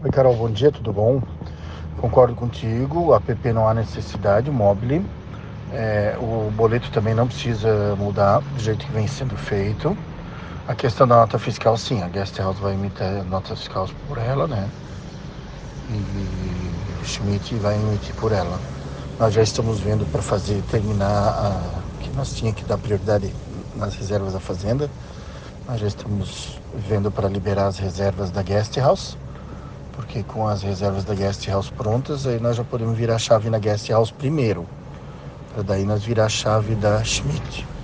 Oi, Carol, bom dia, tudo bom? Concordo contigo, a app não há necessidade, móvel. O boleto também não precisa mudar do jeito que vem sendo feito. A questão da nota fiscal, sim, a Guest House vai emitir a nota fiscal por ela, né? E o Schmidt vai emitir por ela. Nós já estamos vendo para terminar que nós tínhamos que dar prioridade nas reservas da fazenda. Nós já estamos vendo para liberar as reservas da Guest House, porque com as reservas da Guest House prontas, aí nós já podemos virar a chave na Guest House primeiro, para daí nós virar a chave da Schmidt.